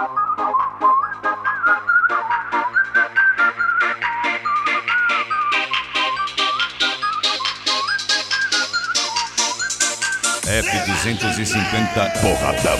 F250 Porradão.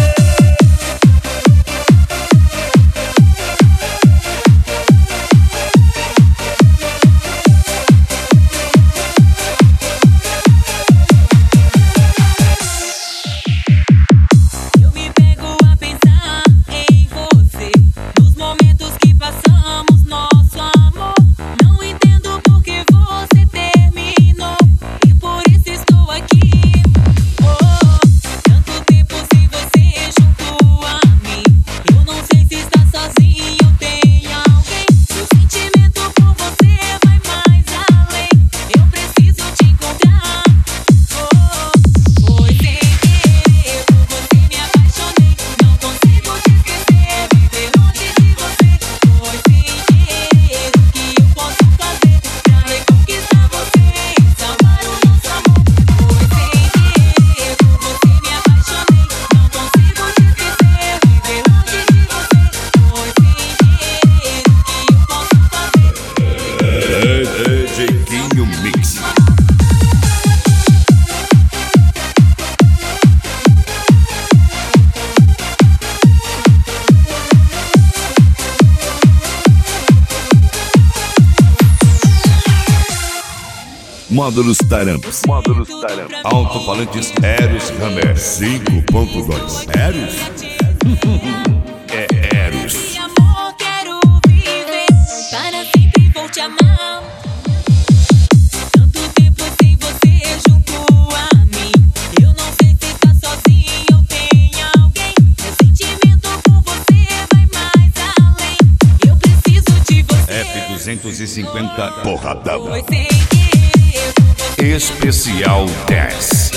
Módulos Taramps. Alto-falantes Eros Hammer 5.2. Eros? É Eros. Amor, quero viver, para sempre vou te amar. Tanto tempo sem você junto a mim. Eu não sei se tá sozinho ou tem alguém. Meu sentimento por você vai mais além. Eu preciso de você. F250 Porradão. Pois sem querer, Especial 10.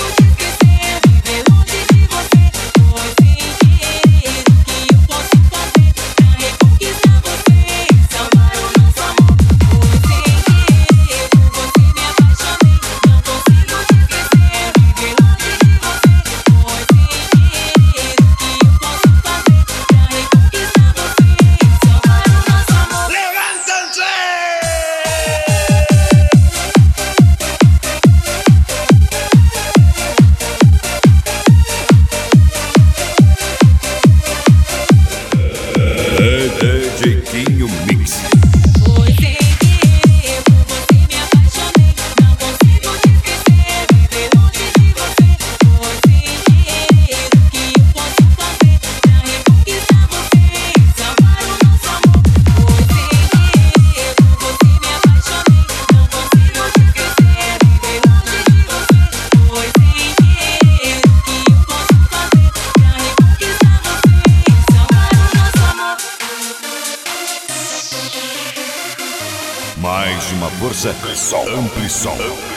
Jequinho Mix. Foi sem querer, por você me apaixonei. Não consigo te esquecer, viver longe de você. Foi sem querer, o que eu posso fazer pra reconquistar você e salvar o nosso amor. Foi sem querer, por você me apaixonei. Não consigo te esquecer, viver longe de você. Foi sem querer, o que eu posso fazer pra reconquistar você e salvar o nosso amor. Mais de uma força. Ampli som.